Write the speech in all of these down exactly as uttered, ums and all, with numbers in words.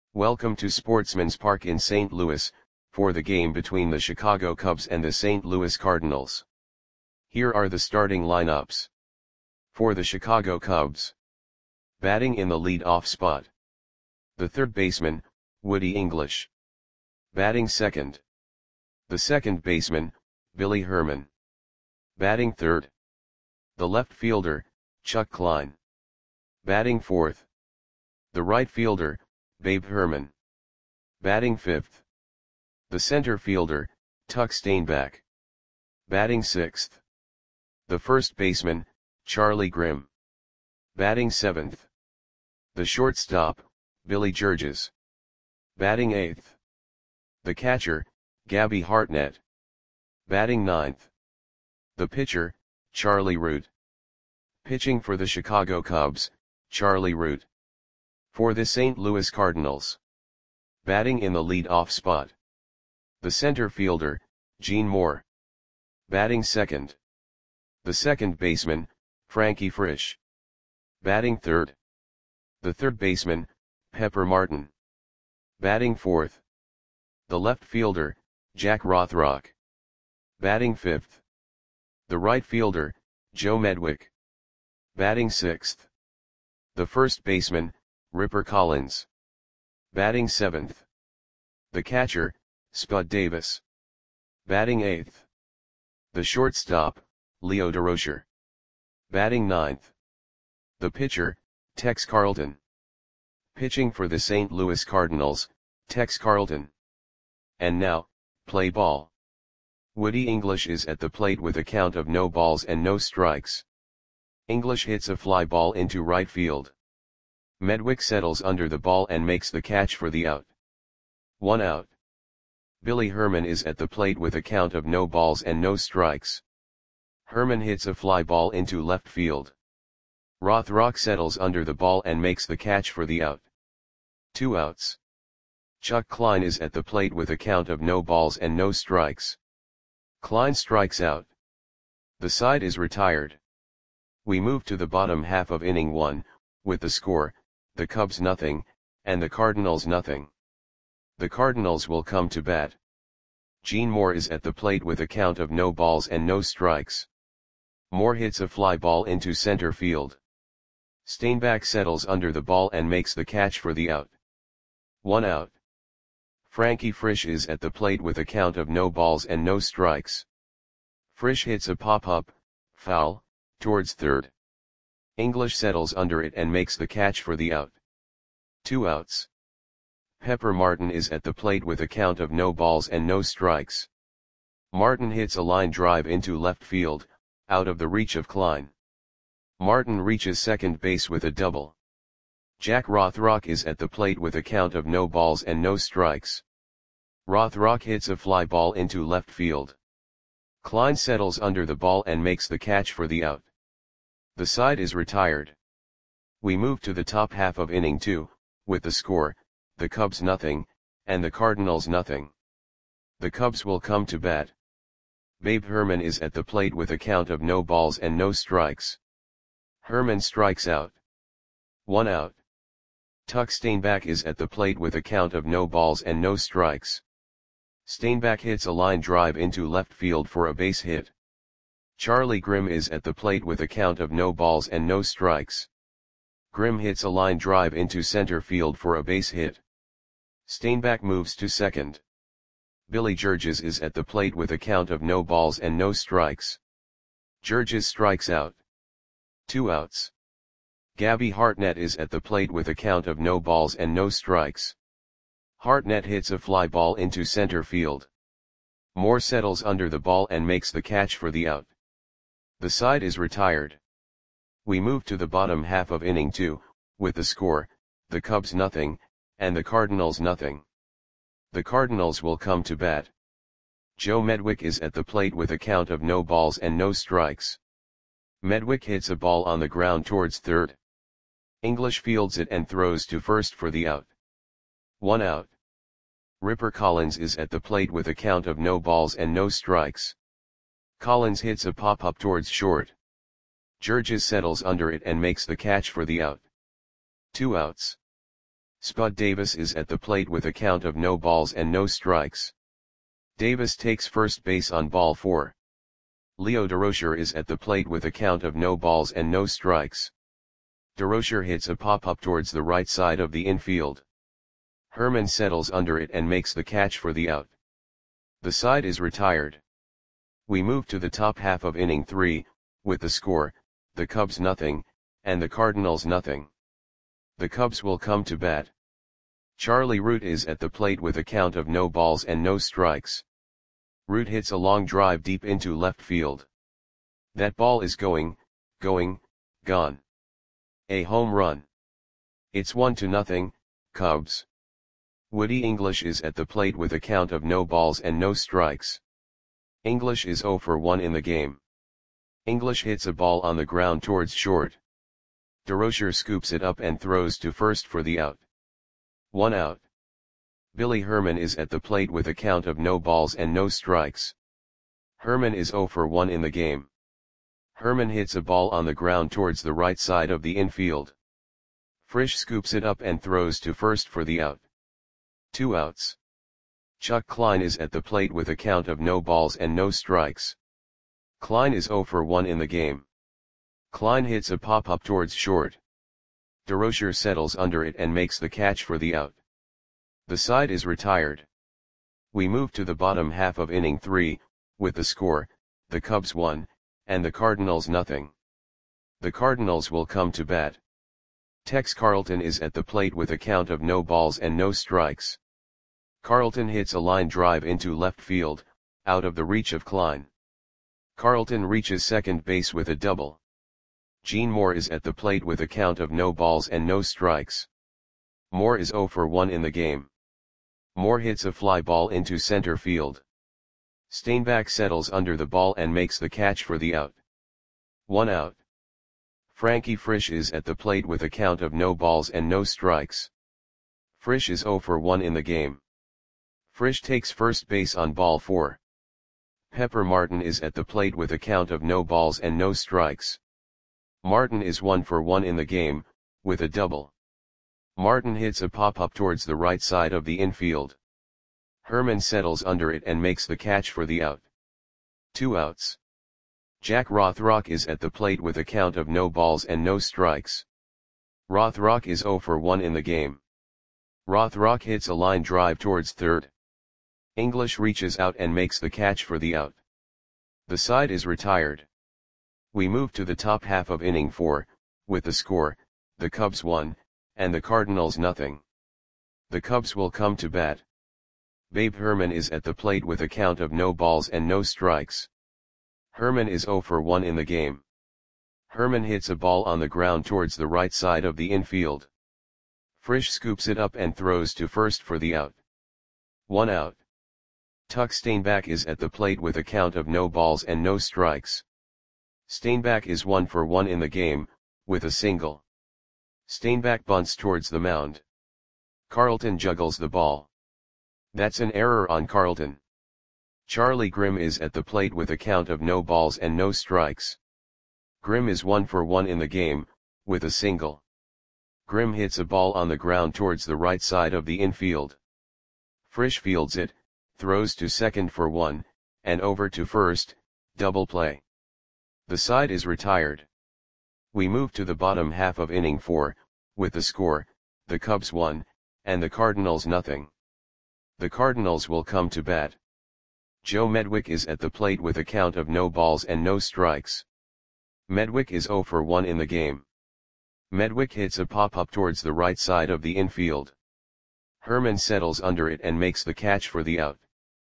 Welcome to Sportsman's Park in Saint Louis, for the game between the Chicago Cubs and the Saint Louis Cardinals. Here are the starting lineups. For the Chicago Cubs. Batting in the lead-off spot. The third baseman, Woody English. Batting second. The second baseman, Billy Herman. Batting third. The left fielder, Chuck Klein. Batting fourth. The right fielder, Babe Herman. Batting fifth. The center fielder, Tuck Stainback. Batting sixth. The first baseman, Charlie Grimm. Batting seventh. The shortstop, Billy Georges. Batting eighth. The catcher, Gabby Hartnett. Batting ninth. The pitcher, Charlie Root. Pitching for the Chicago Cubs, Charlie Root. For the Saint Louis Cardinals. Batting in the lead-off spot. The center fielder, Gene Moore. Batting second. The second baseman, Frankie Frisch. Batting third. The third baseman, Pepper Martin. Batting fourth. The left fielder, Jack Rothrock. Batting fifth. The right fielder, Joe Medwick. Batting sixth. The first baseman, Ripper Collins. Batting seventh. The catcher, Spud Davis. Batting eighth. The shortstop, Leo DeRocher. Batting ninth. The pitcher, Tex Carlton. Pitching for the Saint Louis Cardinals, Tex Carlton. And now, play ball. Woody English is at the plate with a count of no balls and no strikes. English hits a fly ball into right field. Medwick settles under the ball and makes the catch for the out. One out. Billy Herman is at the plate with a count of no balls and no strikes. Herman hits a fly ball into left field. Rothrock settles under the ball and makes the catch for the out. Two outs. Chuck Klein is at the plate with a count of no balls and no strikes. Klein strikes out. The side is retired. We move to the bottom half of inning one, with the score, the Cubs nothing, and the Cardinals nothing. The Cardinals will come to bat. Gene Moore is at the plate with a count of no balls and no strikes. Moore hits a fly ball into center field. Stainback settles under the ball and makes the catch for the out. One out. Frankie Frisch is at the plate with a count of no balls and no strikes. Frisch hits a pop-up, foul, towards third. English settles under it and makes the catch for the out. Two outs. Pepper Martin is at the plate with a count of no balls and no strikes. Martin hits a line drive into left field, out of the reach of Klein. Martin reaches second base with a double. Jack Rothrock is at the plate with a count of no balls and no strikes. Rothrock hits a fly ball into left field. Klein settles under the ball and makes the catch for the out. The side is retired. We move to the top half of inning two, with the score, the Cubs nothing, and the Cardinals nothing. The Cubs will come to bat. Babe Herman is at the plate with a count of no balls and no strikes. Herman strikes out. One out. Tuck Stainback is at the plate with a count of no balls and no strikes. Stainback hits a line drive into left field for a base hit. Charlie Grimm is at the plate with a count of no balls and no strikes. Grimm hits a line drive into center field for a base hit. Stainback moves to second. Billy Georges is at the plate with a count of no balls and no strikes. Georges strikes out. Two outs. Gabby Hartnett is at the plate with a count of no balls and no strikes. Hartnett hits a fly ball into center field. Moore settles under the ball and makes the catch for the out. The side is retired. We move to the bottom half of inning two, with the score, the Cubs nothing, and the Cardinals nothing. The Cardinals will come to bat. Joe Medwick is at the plate with a count of no balls and no strikes. Medwick hits a ball on the ground towards third. English fields it and throws to first for the out. One out. Ripper Collins is at the plate with a count of no balls and no strikes. Collins hits a pop-up towards short. Georges settles under it and makes the catch for the out. Two outs. Spud Davis is at the plate with a count of no balls and no strikes. Davis takes first base on ball four. Leo Durocher is at the plate with a count of no balls and no strikes. Durocher hits a pop-up towards the right side of the infield. Herman settles under it and makes the catch for the out. The side is retired. We move to the top half of inning three, with the score, the Cubs nothing, and the Cardinals nothing. The Cubs will come to bat. Charlie Root is at the plate with a count of no balls and no strikes. Root hits a long drive deep into left field. That ball is going, going, gone. A home run. It's one to nothing, Cubs. Woody English is at the plate with a count of no balls and no strikes. English is oh for one in the game. English hits a ball on the ground towards short. Durocher scoops it up and throws to first for the out. One out. Billy Herman is at the plate with a count of no balls and no strikes. Herman is oh for one in the game. Herman hits a ball on the ground towards the right side of the infield. Frisch scoops it up and throws to first for the out. Two outs. Chuck Klein is at the plate with a count of no balls and no strikes. Klein is oh for one in the game. Klein hits a pop-up towards short. Durocher settles under it and makes the catch for the out. The side is retired. We move to the bottom half of inning three, with the score, the Cubs one, and the Cardinals nothing. The Cardinals will come to bat. Tex Carlton is at the plate with a count of no balls and no strikes. Carlton hits a line drive into left field, out of the reach of Klein. Carlton reaches second base with a double. Gene Moore is at the plate with a count of no balls and no strikes. Moore is oh for one in the game. Moore hits a fly ball into center field. Steinbach settles under the ball and makes the catch for the out. One out. Frankie Frisch is at the plate with a count of no balls and no strikes. Frisch is oh for one in the game. Frisch takes first base on ball four. Pepper Martin is at the plate with a count of no balls and no strikes. Martin is one for one in the game, with a double. Martin hits a pop-up towards the right side of the infield. Herman settles under it and makes the catch for the out. Two outs. Jack Rothrock is at the plate with a count of no balls and no strikes. Rothrock is oh for one in the game. Rothrock hits a line drive towards third. English reaches out and makes the catch for the out. The side is retired. We move to the top half of inning four, with the score, the Cubs one, and the Cardinals nothing. The Cubs will come to bat. Babe Herman is at the plate with a count of no balls and no strikes. Herman is oh for one in the game. Herman hits a ball on the ground towards the right side of the infield. Frisch scoops it up and throws to first for the out. One out. Tuck Steinbach is at the plate with a count of no balls and no strikes. Steinbach is one for one in the game, with a single. Steinbach bunts towards the mound. Carlton juggles the ball. That's an error on Carlton. Charlie Grimm is at the plate with a count of no balls and no strikes. Grimm is one for one in the game, with a single. Grimm hits a ball on the ground towards the right side of the infield. Frisch fields it, throws to second for one, and over to first, double play. The side is retired. We move to the bottom half of inning four, with the score, the Cubs one, and the Cardinals nothing. The Cardinals will come to bat. Joe Medwick is at the plate with a count of no balls and no strikes. Medwick is oh for one in the game. Medwick hits a pop-up towards the right side of the infield. Herman settles under it and makes the catch for the out.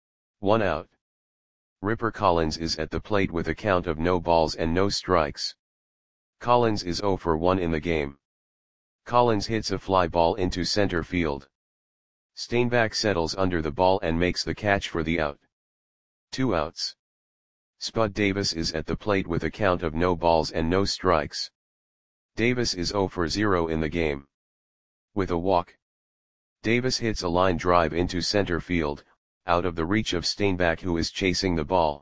One out. Ripper Collins is at the plate with a count of no balls and no strikes. Collins is oh for one in the game. Collins hits a fly ball into center field. Steinbach settles under the ball and makes the catch for the out. Two outs. Spud Davis is at the plate with a count of no balls and no strikes. Davis is oh for zero in the game. With a walk. Davis hits a line drive into center field, out of the reach of Steinbach, who is chasing the ball.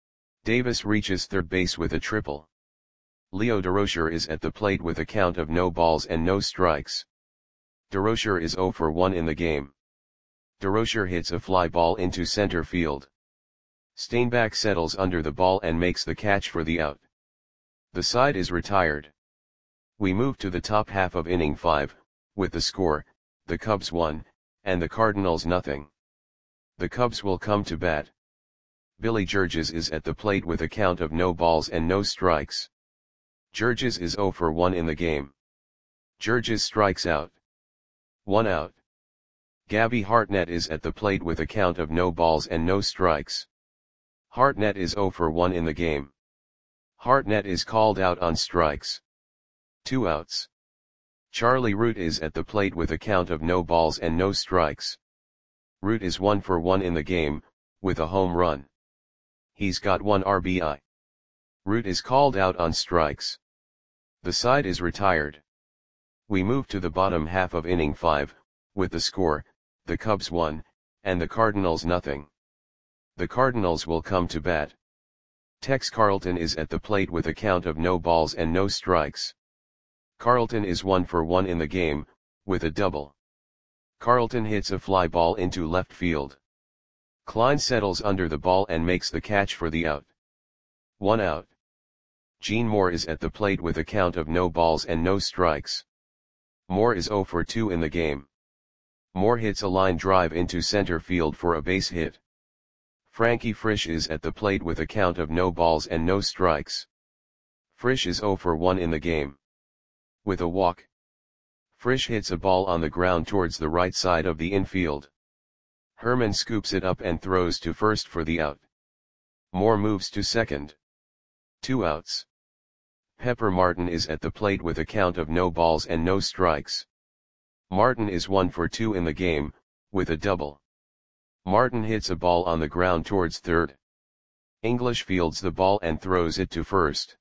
Davis reaches third base with a triple. Leo Durocher is at the plate with a count of no balls and no strikes. DeRocher is zero for one in the game. DeRocher hits a fly ball into center field. Steinbach settles under the ball and makes the catch for the out. The side is retired. We move to the top half of inning five, with the score, the Cubs one, and the Cardinals nothing. The Cubs will come to bat. Billy Georges is at the plate with a count of no balls and no strikes. Georges is zero for one in the game. Georges strikes out. One out. Gabby Hartnett is at the plate with a count of no balls and no strikes. Hartnett is zero for one in the game. Hartnett is called out on strikes. Two outs. Charlie Root is at the plate with a count of no balls and no strikes. Root is one for one in the game, with a home run. He's got one R B I. Root is called out on strikes. The side is retired. We move to the bottom half of inning five, with the score, the Cubs one, and the Cardinals nothing. The Cardinals will come to bat. Tex Carlton is at the plate with a count of no balls and no strikes. Carlton is one for one in the game, with a double. Carlton hits a fly ball into left field. Klein settles under the ball and makes the catch for the out. One out. Gene Moore is at the plate with a count of no balls and no strikes. Moore is zero for two in the game. Moore hits a line drive into center field for a base hit. Frankie Frisch is at the plate with a count of no balls and no strikes. Frisch is zero for one in the game. With a walk, Frisch hits a ball on the ground towards the right side of the infield. Herman scoops it up and throws to first for the out. Moore moves to second. Two outs. Pepper Martin is at the plate with a count of no balls and no strikes. Martin is one for two in the game, with a double. Martin hits a ball on the ground towards third. English fields the ball and throws it to first.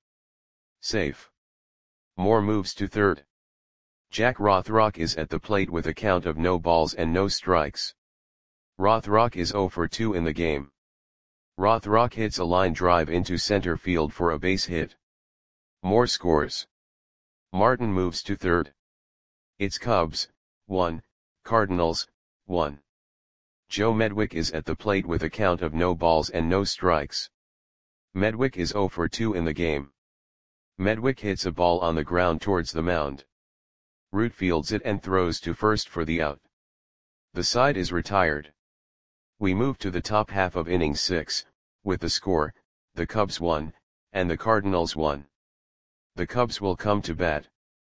Safe. Moore moves to third. Jack Rothrock is at the plate with a count of no balls and no strikes. Rothrock is zero for two in the game. Rothrock hits a line drive into center field for a base hit. Moore scores. Martin moves to third. It's Cubs, one, Cardinals, one. Joe Medwick is at the plate with a count of no balls and no strikes. Medwick is zero for two in the game. Medwick hits a ball on the ground towards the mound. Root fields it and throws to first for the out. The side is retired. We move to the top half of inning six, with the score, the Cubs one, and the Cardinals one. The Cubs will come to bat.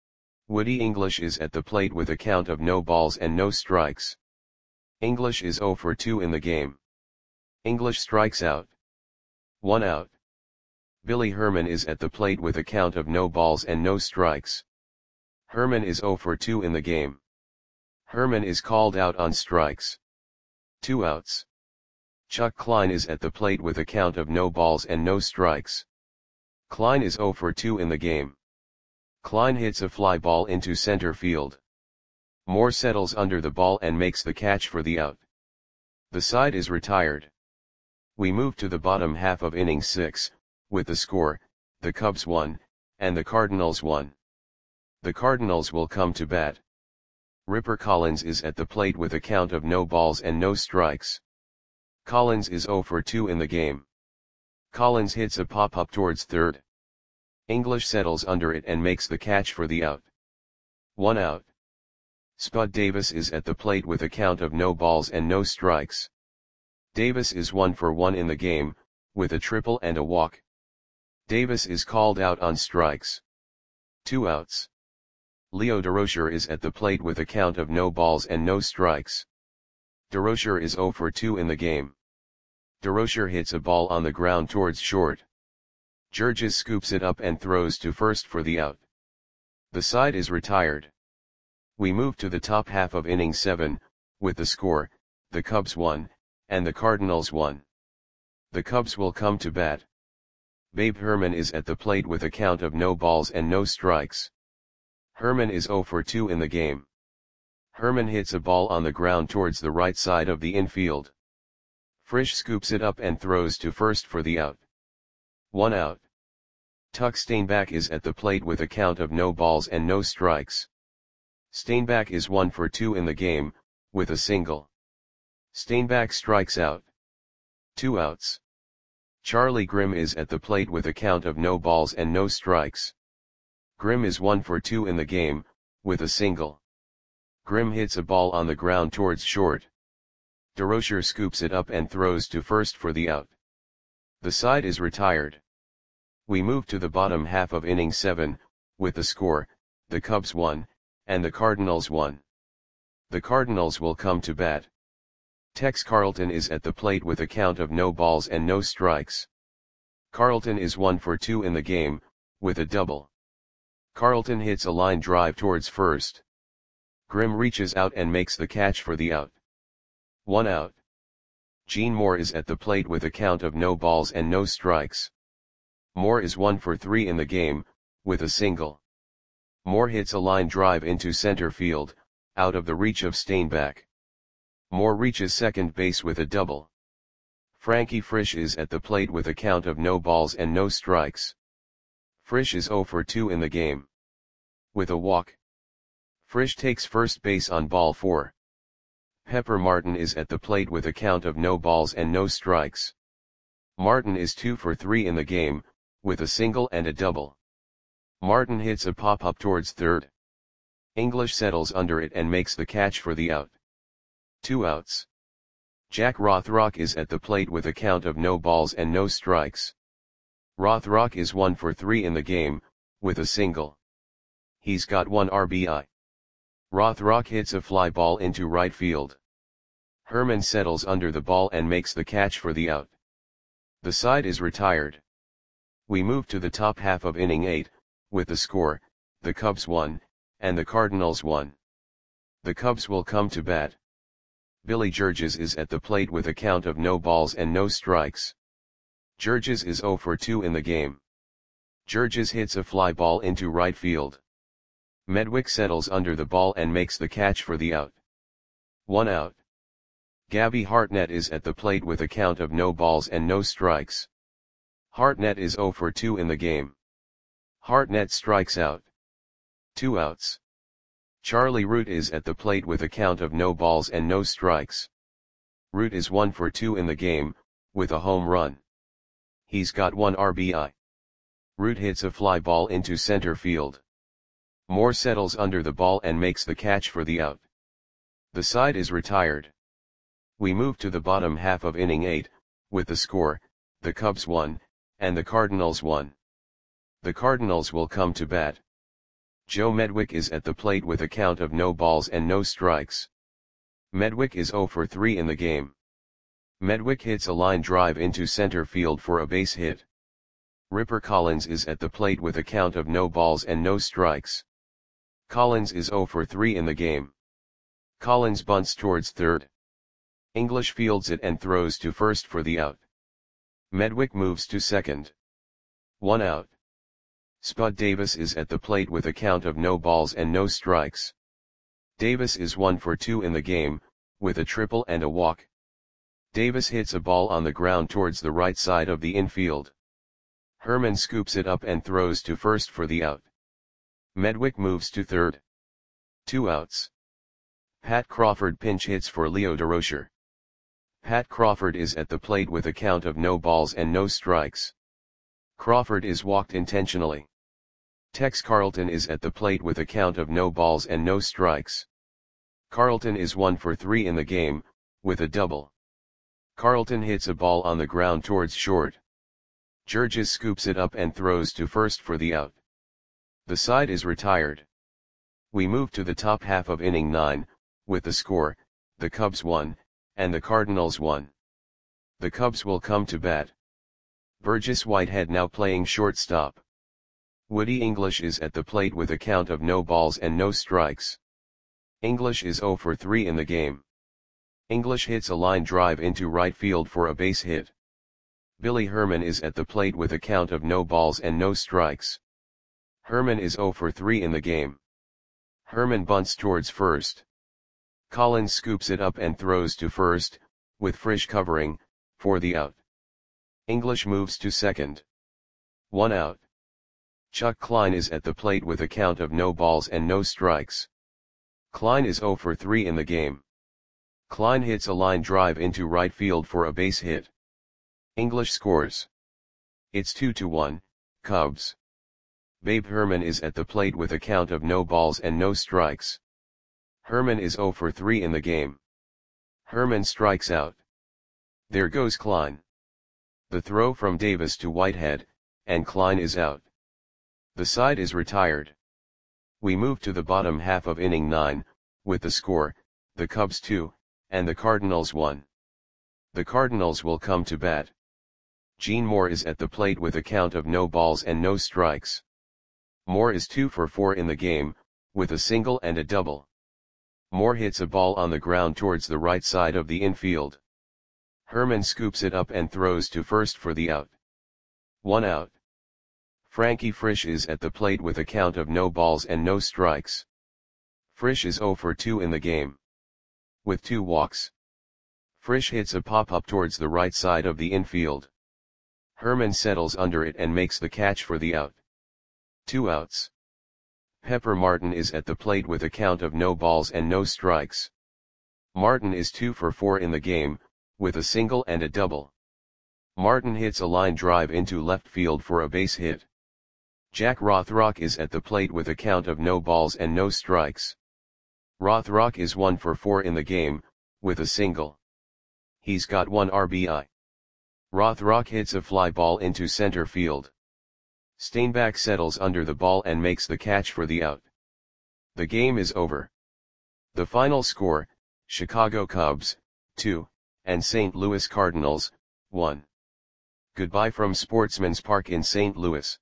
Woody English is at the plate with a count of no balls and no strikes. English is zero for two in the game. English strikes out. One out. Billy Herman is at the plate with a count of no balls and no strikes. Herman is zero for two in the game. Herman is called out on strikes. Two outs. Chuck Klein is at the plate with a count of no balls and no strikes. Klein is zero for two in the game. Klein hits a fly ball into center field. Moore settles under the ball and makes the catch for the out. The side is retired. We move to the bottom half of inning six, with the score, the Cubs one, and the Cardinals one. The Cardinals will come to bat. Ripper Collins is at the plate with a count of no balls and no strikes. Collins is zero for two in the game. Collins hits a pop-up towards third. English settles under it and makes the catch for the out. One out. Spud Davis is at the plate with a count of no balls and no strikes. Davis is one for one in the game, with a triple and a walk. Davis is called out on strikes. Two outs. Leo DeRocher is at the plate with a count of no balls and no strikes. DeRocher is zero for two in the game. DeRocher hits a ball on the ground towards short. Georges scoops it up and throws to first for the out. The side is retired. We move to the top half of inning seven, with the score, the Cubs one, and the Cardinals one. The Cubs will come to bat. Babe Herman is at the plate with a count of no balls and no strikes. Herman is zero for two in the game. Herman hits a ball on the ground towards the right side of the infield. Frisch scoops it up and throws to first for the out. One out. Tuck Steinbach is at the plate with a count of no balls and no strikes. Steinbach is one for two in the game, with a single. Steinbach strikes out. Two outs. Charlie Grimm is at the plate with a count of no balls and no strikes. Grimm is one for two in the game, with a single. Grimm hits a ball on the ground towards short. DeRocher scoops it up and throws to first for the out. The side is retired. We move to the bottom half of inning seven, with the score, the Cubs won, and the Cardinals won. The Cardinals will come to bat. Tex Carlton is at the plate with a count of no balls and no strikes. Carlton is one for two in the game, with a double. Carlton hits a line drive towards first. Grimm reaches out and makes the catch for the out. One out. Gene Moore is at the plate with a count of no balls and no strikes. Moore is one for three in the game, with a single. Moore hits a line drive into center field, out of the reach of Steinbach. Moore reaches second base with a double. Frankie Frisch is at the plate with a count of no balls and no strikes. Frisch is zero for two in the game. With a walk. Frisch takes first base on ball four. Pepper Martin is at the plate with a count of no balls and no strikes. Martin is two for three in the game, with a single and a double. Martin hits a pop-up towards third. English settles under it and makes the catch for the out. Two outs. Jack Rothrock is at the plate with a count of no balls and no strikes. Rothrock is one for three in the game, with a single. He's got one R B I. Rothrock hits a fly ball into right field. Herman settles under the ball and makes the catch for the out. The side is retired. We move to the top half of inning eight, with the score, the Cubs won, and the Cardinals won. The Cubs will come to bat. Billy Georges is at the plate with a count of no balls and no strikes. Georges is zero for two in the game. Georges hits a fly ball into right field. Medwick settles under the ball and makes the catch for the out. One out. Gabby Hartnett is at the plate with a count of no balls and no strikes. Hartnett is zero for two in the game. Hartnett strikes out. Two outs. Charlie Root is at the plate with a count of no balls and no strikes. Root is one for two in the game, with a home run. He's got one R B I. Root hits a fly ball into center field. Moore settles under the ball and makes the catch for the out. The side is retired. We move to the bottom half of inning eight, with the score, the Cubs won, and the Cardinals won. The Cardinals will come to bat. Joe Medwick is at the plate with a count of no balls and no strikes. Medwick is zero for three in the game. Medwick hits a line drive into center field for a base hit. Ripper Collins is at the plate with a count of no balls and no strikes. Collins is zero for three in the game. Collins bunts towards third. English fields it and throws to first for the out. Medwick moves to second. One out. Spud Davis is at the plate with a count of no balls and no strikes. Davis is one for two in the game, with a triple and a walk. Davis hits a ball on the ground towards the right side of the infield. Herman scoops it up and throws to first for the out. Medwick moves to third. Two outs. Pat Crawford pinch hits for Leo DeRocher. Pat Crawford is at the plate with a count of no balls and no strikes. Crawford is walked intentionally. Tex Carlton is at the plate with a count of no balls and no strikes. Carlton is one for three in the game, with a double. Carlton hits a ball on the ground towards short. Georges scoops it up and throws to first for the out. The side is retired. We move to the top half of inning nine, with the score, the Cubs won, and the Cardinals won. The Cubs will come to bat. Burgess Whitehead now playing shortstop. Woody English is at the plate with a count of no balls and no strikes. English is zero for three in the game. English hits a line drive into right field for a base hit. Billy Herman is at the plate with a count of no balls and no strikes. Herman is zero for three in the game. Herman bunts towards first. Collins scoops it up and throws to first, with Frisch covering, for the out. English moves to second. One out. Chuck Klein is at the plate with a count of no balls and no strikes. Klein is zero for three in the game. Klein hits a line drive into right field for a base hit. English scores. It's two to one, Cubs. Babe Herman is at the plate with a count of no balls and no strikes. Herman is zero for three in the game. Herman strikes out. There goes Klein. The throw from Davis to Whitehead, and Klein is out. The side is retired. We move to the bottom half of inning nine, with the score, the Cubs two, and the Cardinals one. The Cardinals will come to bat. Gene Moore is at the plate with a count of no balls and no strikes. Moore is two for four in the game, with a single and a double. Moore hits a ball on the ground towards the right side of the infield. Herman scoops it up and throws to first for the out. One out. Frankie Frisch is at the plate with a count of no balls and no strikes. Frisch is zero for two in the game. With two walks. Frisch hits a pop-up towards the right side of the infield. Herman settles under it and makes the catch for the out. Two outs. Pepper Martin is at the plate with a count of no balls and no strikes. Martin is two for four in the game, with a single and a double. Martin hits a line drive into left field for a base hit. Jack Rothrock is at the plate with a count of no balls and no strikes. Rothrock is one for four in the game, with a single. He's got one R B I. Rothrock hits a fly ball into center field. Steinbach settles under the ball and makes the catch for the out. The game is over. The final score, Chicago Cubs, two, and Saint Louis Cardinals, one. Goodbye from Sportsman's Park in Saint Louis.